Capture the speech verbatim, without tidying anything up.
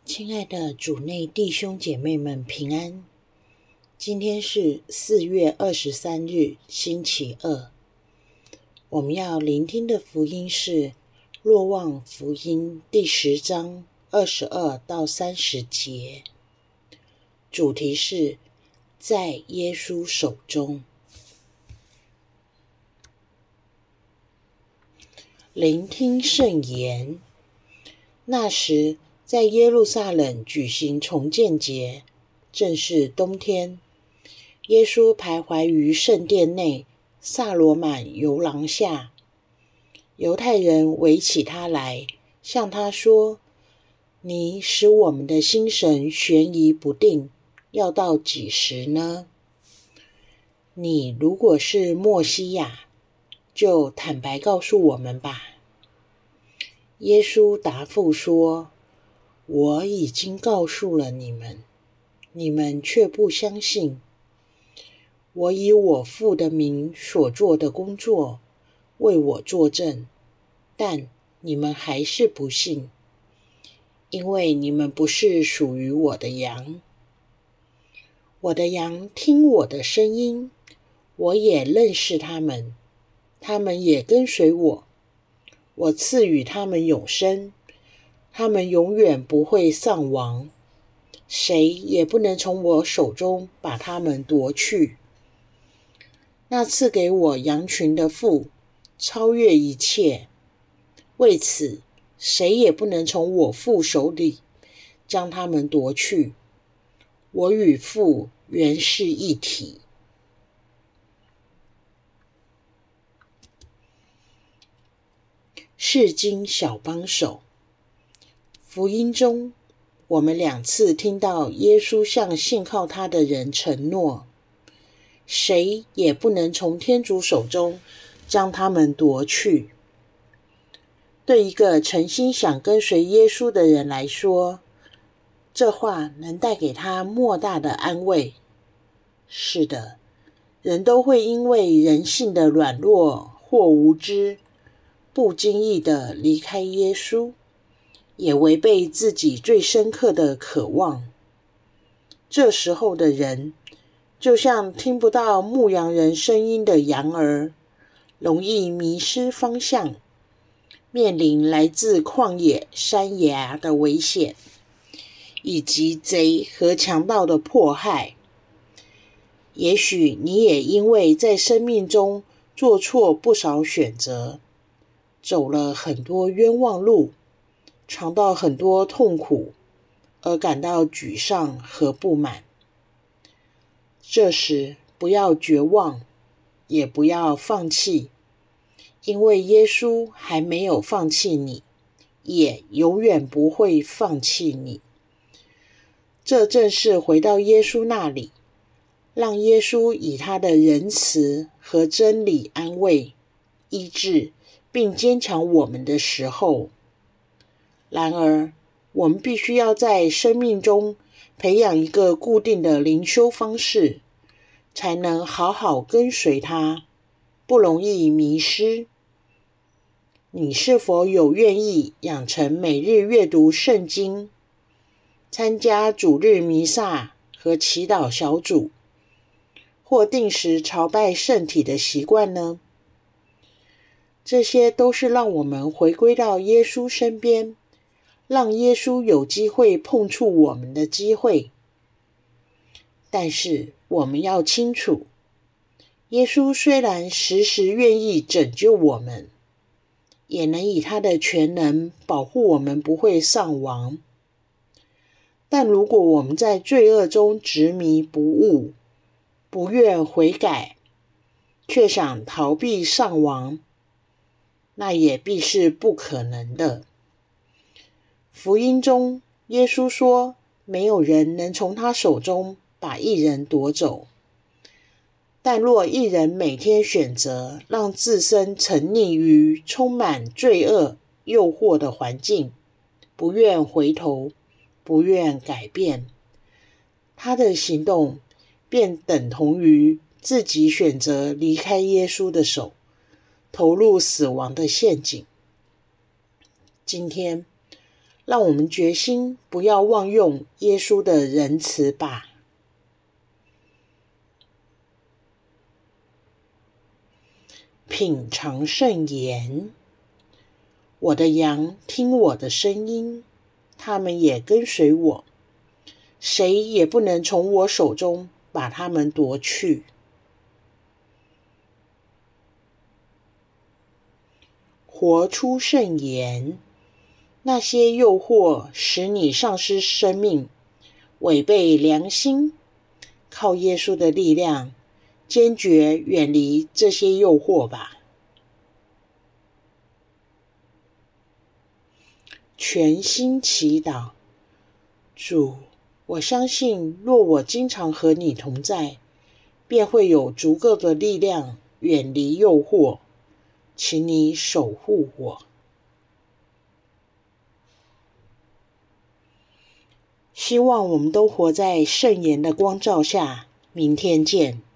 亲爱的主内弟兄姐妹们平安，今天是四月二十三日星期二，我们要聆听的福音是若望福音第十章二十二到三十节，主题是在耶稣手中。聆听圣言。那时在耶路撒冷举行重建节，正是冬天。耶稣徘徊于圣殿内撒罗满游廊下，犹太人围起他来，向他说：你使我们的心神悬疑不定，要到几时呢？你如果是默西亚，就坦白告诉我们吧。耶稣答复说：我已经告诉了你们，你们却不相信。我以我父的名所做的工作为我作证，但你们还是不信，因为你们不是属于我的羊。我的羊听我的声音，我也认识他们，他们也跟随我。我赐予他们永生，他们永远不会丧亡，谁也不能从我手中把他们夺去。那赐给我羊群的父超越一切，为此谁也不能从我父手里将他们夺去。我与父原是一体。释经小帮手。福音中，我们两次听到耶稣向信靠他的人承诺，谁也不能从天主手中将他们夺去。对一个诚心想跟随耶稣的人来说，这话能带给他莫大的安慰。是的，人都会因为人性的软弱或无知，不经意地离开耶稣，也违背自己最深刻的渴望。这时候的人，就像听不到牧羊人声音的羊儿，容易迷失方向，面临来自旷野、山崖的危险，以及贼和强盗的迫害。也许你也因为在生命中做错不少选择，走了很多冤枉路，尝到很多痛苦，而感到沮丧和不满。这时不要绝望，也不要放弃，因为耶稣还没有放弃你，也永远不会放弃你。这正是回到耶稣那里，让耶稣以他的仁慈和真理安慰、医治并坚强我们的时候。然而，我们必须要在生命中培养一个固定的灵修方式，才能好好跟随他，不容易迷失。你是否有愿意养成每日阅读圣经、参加主日弥撒和祈祷小组，或定时朝拜圣体的习惯呢？这些都是让我们回归到耶稣身边，让耶稣有机会碰触我们的机会。但是我们要清楚，耶稣虽然时时愿意拯救我们，也能以他的全能保护我们不会丧亡。但如果我们在罪恶中执迷不悟，不愿悔改，却想逃避丧亡，那也必是不可能的。福音中，耶稣说，没有人能从他手中把一人夺走。但若一人每天选择让自身沉溺于充满罪恶诱惑的环境，不愿回头，不愿改变，他的行动便等同于自己选择离开耶稣的手，投入死亡的陷阱。今天， 让我们决心不要忘用耶稣的仁慈吧。品尝圣言，我的羊听我的声音，他们也跟随我，谁也不能从我手中把他们夺去。活出圣言，那些诱惑使你丧失生命，违背良心，靠耶稣的力量，坚决远离这些诱惑吧。全心祈祷，主，我相信若我经常和你同在，便会有足够的力量远离诱惑，请你守护我。希望我们都活在圣言的光照下，明天见。